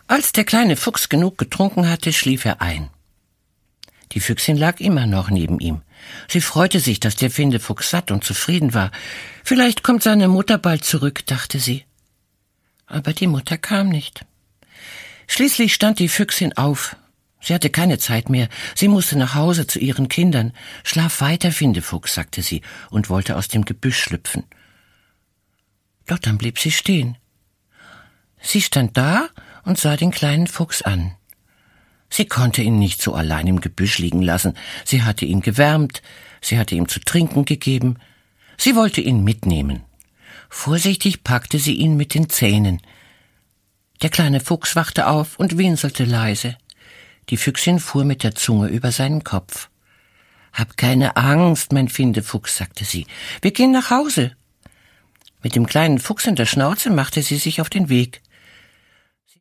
Als der kleine Fuchs genug getrunken hatte, schlief er ein. Die Füchsin lag immer noch neben ihm. Sie freute sich, dass der Findefuchs satt und zufrieden war. Vielleicht kommt seine Mutter bald zurück, dachte sie. Aber die Mutter kam nicht. Schließlich stand die Füchsin auf. Sie hatte keine Zeit mehr. Sie musste nach Hause zu ihren Kindern. »Schlaf weiter, Findefuchs«, sagte sie und wollte aus dem Gebüsch schlüpfen. Doch dann blieb sie stehen. Sie stand da und sah den kleinen Fuchs an. Sie konnte ihn nicht so allein im Gebüsch liegen lassen. Sie hatte ihn gewärmt, sie hatte ihm zu trinken gegeben. Sie wollte ihn mitnehmen. Vorsichtig packte sie ihn mit den Zähnen. Der kleine Fuchs wachte auf und winselte leise. Die Füchsin fuhr mit der Zunge über seinen Kopf. »Hab keine Angst, mein Findefuchs«, sagte sie. »Wir gehen nach Hause.« Mit dem kleinen Fuchs in der Schnauze machte sie sich auf den Weg.